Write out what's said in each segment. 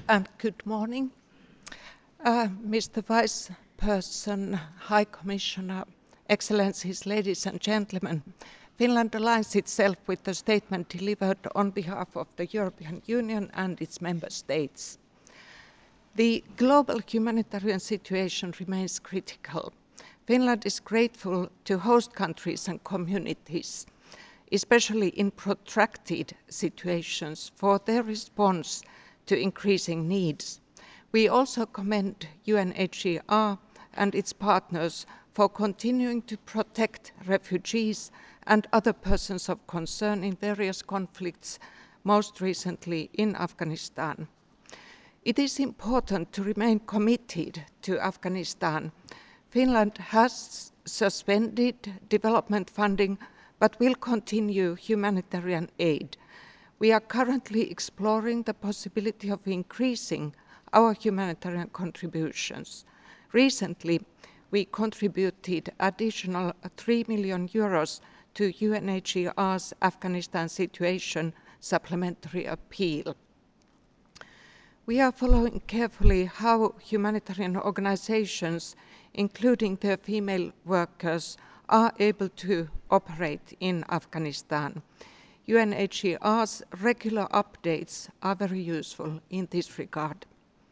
and good morning. Mr. Vice President, High Commissioner, Excellencies, ladies and gentlemen, Finland aligns itself with the statement delivered on behalf of the European Union and its member states. The global humanitarian situation remains critical. Finland is grateful to host countries and communities, especially in protracted situations, for their response to increasing needs. We also commend UNHCR and its partners for continuing to protect refugees and other persons of concern in various conflicts, most recently in Afghanistan. It is important to remain committed to Afghanistan. Finland has suspended development funding but will continue humanitarian aid. We are currently exploring the possibility of increasing our humanitarian contributions. Recently, we contributed additional €3 million to UNHCR's Afghanistan situation supplementary appeal. We are following carefully how humanitarian organizations, including their female workers, are able to operate in Afghanistan. UNHCR's regular updates are very useful in this regard.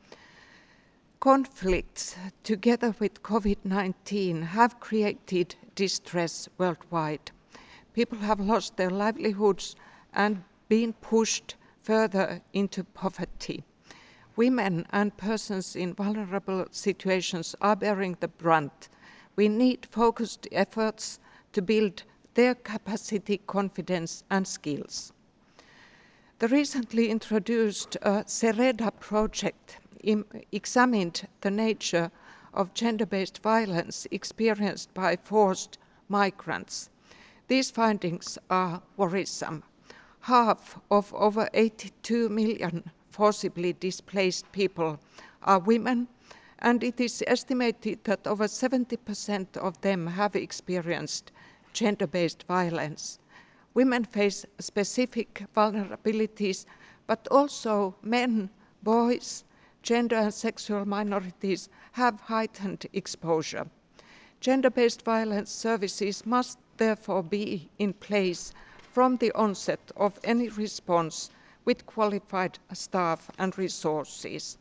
Conflicts, together with COVID-19, have created distress worldwide. People have lost their livelihoods and been pushed further into poverty. Women and persons in vulnerable situations are bearing the brunt. We need focused efforts to build their capacity, confidence and skills. The recently introduced SEREDA project examined the nature of gender-based violence experienced by forced migrants. These findings are worrisome. Half of over 82 million forcibly displaced people are women, and it is estimated that over 70% of them have experienced gender-based violence. Women face specific vulnerabilities, but also men, boys, gender and sexual minorities have heightened exposure. Gender-based violence services must therefore be in place from the onset of any response with qualified staff and resources.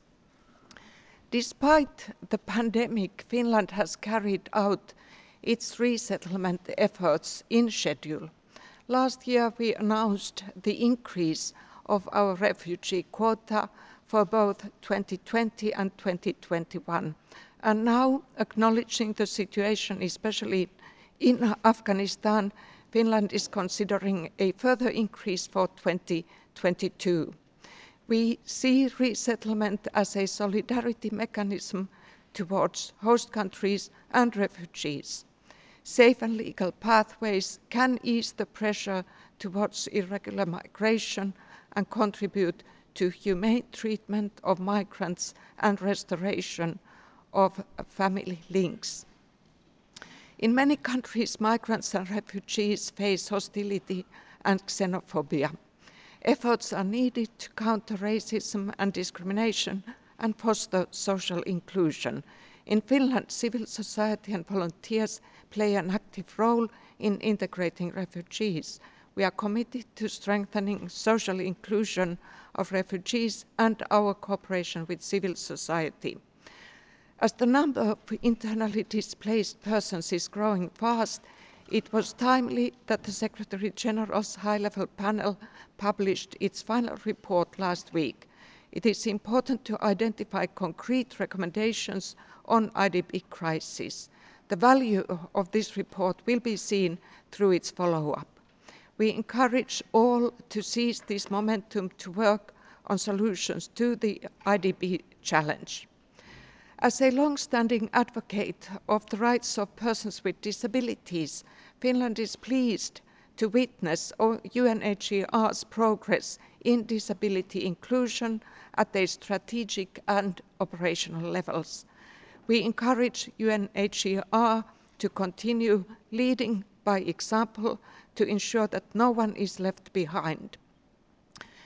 Despite the pandemic, Finland has carried out its resettlement efforts in schedule. Last year we announced the increase of our refugee quota for both 2020 and 2021. And now, acknowledging the situation, especially in Afghanistan, Finland is considering a further increase for 2022. We see resettlement as a solidarity mechanism towards host countries and refugees. Safe and legal pathways can ease the pressure towards irregular migration and contribute to humane treatment of migrants and restoration of family links. In many countries, migrants and refugees face hostility and xenophobia. Efforts are needed to counter racism and discrimination and foster social inclusion. In Finland, civil society and volunteers play an active role in integrating refugees. We are committed to strengthening social inclusion of refugees and our cooperation with civil society. As the number of internally displaced persons is growing fast, it was timely that the Secretary General's high-level panel published its final report last week. It is important to identify concrete recommendations on IDP crisis. The value of this report will be seen through its follow-up. We encourage all to seize this momentum to work on solutions to the IDP challenge. As a long-standing advocate of the rights of persons with disabilities, Finland is pleased to witness UNHCR's progress in disability inclusion at a strategic and operational levels. We encourage UNHCR to continue leading by example to ensure that no one is left behind.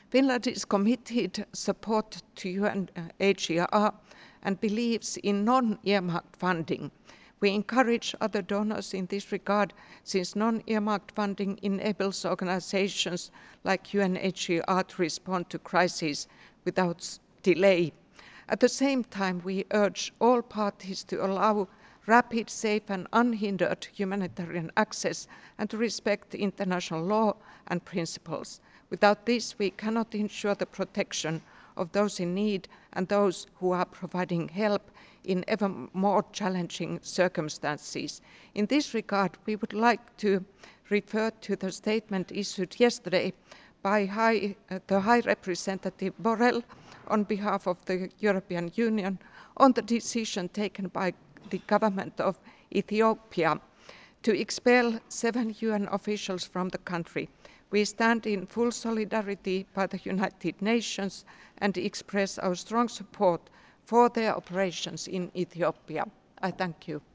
Finland is committed support to UNHCR and believes in non-earmarked funding. We encourage other donors in this regard, since non-earmarked funding enables organisations like UNHCR to respond to crises without delay. At the same time, we urge all parties to allow rapid, safe and unhindered humanitarian access and to respect international law and principles. Without this, we cannot ensure the protection of those in need and those who are providing help in ever more challenging circumstances. In this regard, we would like to refer to the statement issued yesterday by the High Representative Borrell on behalf of the European Union on the decision taken by the government of Ethiopia to expel 7 UN officials from the country. We stand in full solidarity by the United Nations and express our strong support for their operations in Ethiopia. I thank you.